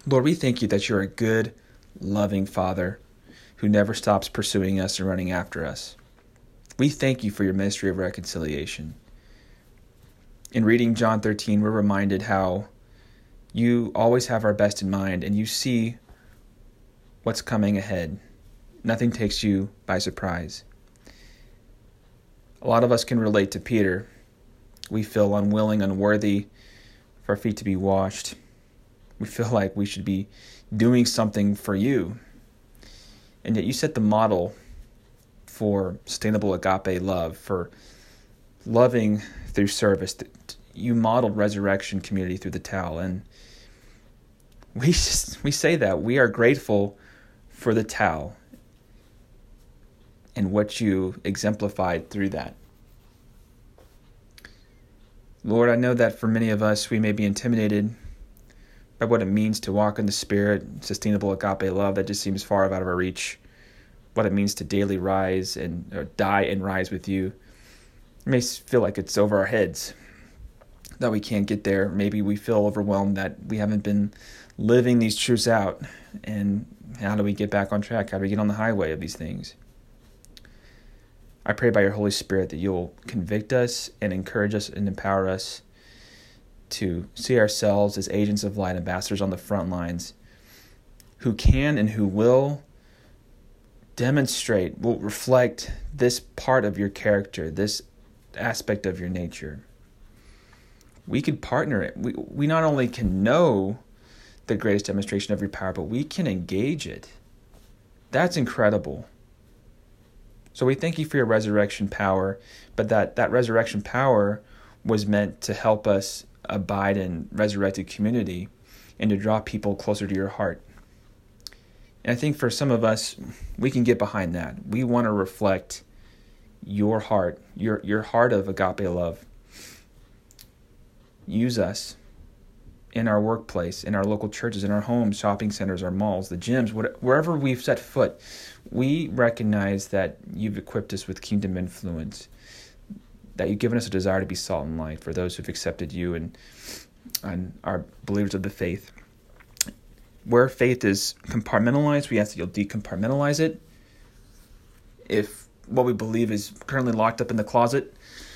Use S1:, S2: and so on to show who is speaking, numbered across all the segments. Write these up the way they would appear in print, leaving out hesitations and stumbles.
S1: Lord, we thank you that you're a good, loving Father who never stops pursuing us and running after us. We thank you for your ministry of reconciliation. In reading John 13, we're reminded how you always have our best in mind and you see what's coming ahead. Nothing takes you by surprise. A lot of us can relate to Peter. We feel unwilling, unworthy for our feet to be washed. We feel like we should be doing something for you. And yet you set the model for sustainable agape love, for loving through service. You modeled resurrection community through the towel. And we say that. We are grateful for the towel and what you exemplified through that. Lord, I know that for many of us, we may be intimidated by what it means to walk in the Spirit, sustainable agape love that just seems far out of our reach, what it means to daily rise or die and rise with you. It may feel like it's over our heads, that we can't get there. Maybe we feel overwhelmed that we haven't been living these truths out. And how do we get back on track? How do we get on the highway of these things? I pray by your Holy Spirit that you'll convict us and encourage us and empower us to see ourselves as agents of light, ambassadors on the front lines, who can and who will demonstrate, will reflect this part of your character, this aspect of your nature. We could partner it. We not only can know the greatest demonstration of your power, but we can engage it. That's incredible. So we thank you for your resurrection power, but that resurrection power was meant to help us abide in resurrected community and to draw people closer to your heart. And I think for some of us, we can get behind that. We want to reflect your heart, your heart of agape love. Use us in our workplace, in our local churches, in our homes, shopping centers, our malls, the gyms, wherever we've set foot. We recognize that you've equipped us with kingdom influence, that you've given us a desire to be salt and light for those who've accepted you and are believers of the faith. Where faith is compartmentalized, we ask that you'll decompartmentalize it. If what we believe is currently locked up in the closet,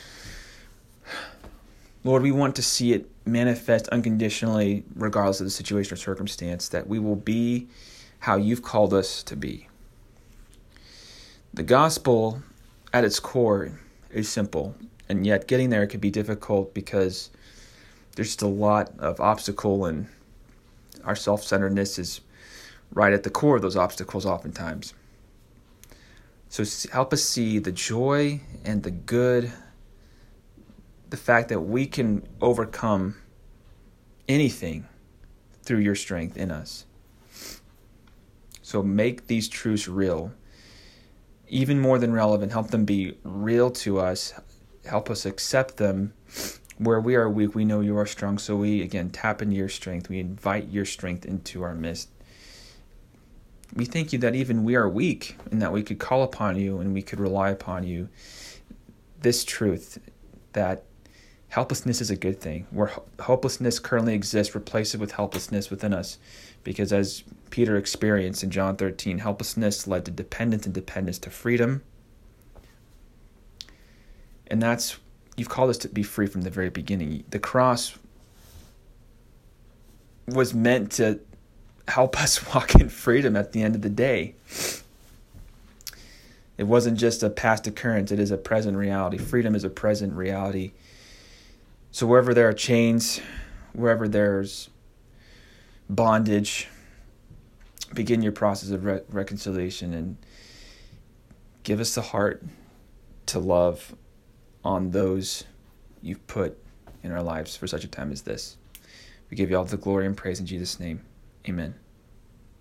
S1: Lord, we want to see it manifest unconditionally, regardless of the situation or circumstance, that we will be how you've called us to be. The gospel, at its core, is simple, and yet getting there can be difficult because there's just a lot of obstacle, and our self-centeredness is right at the core of those obstacles oftentimes. So help us see the joy and the good, the fact that we can overcome anything through your strength in us. So make these truths real, even more than relevant. Help them be real to us. Help us accept them. Where we are weak, we know you are strong. So we, again, tap into your strength. We invite your strength into our midst. We thank you that even we are weak and that we could call upon you and we could rely upon you. This truth that helplessness is a good thing. Where hopelessness currently exists, replace it with helplessness within us. Because as Peter experienced in John 13, helplessness led to dependence and dependence to freedom. And that's, you've called us to be free from the very beginning. The cross was meant to help us walk in freedom at the end of the day. It wasn't just a past occurrence, it is a present reality. Freedom is a present reality. So wherever there are chains, wherever there's bondage, begin your process of reconciliation and give us the heart to love on those you've put in our lives for such a time as this. We give you all the glory and praise in Jesus' name. Amen.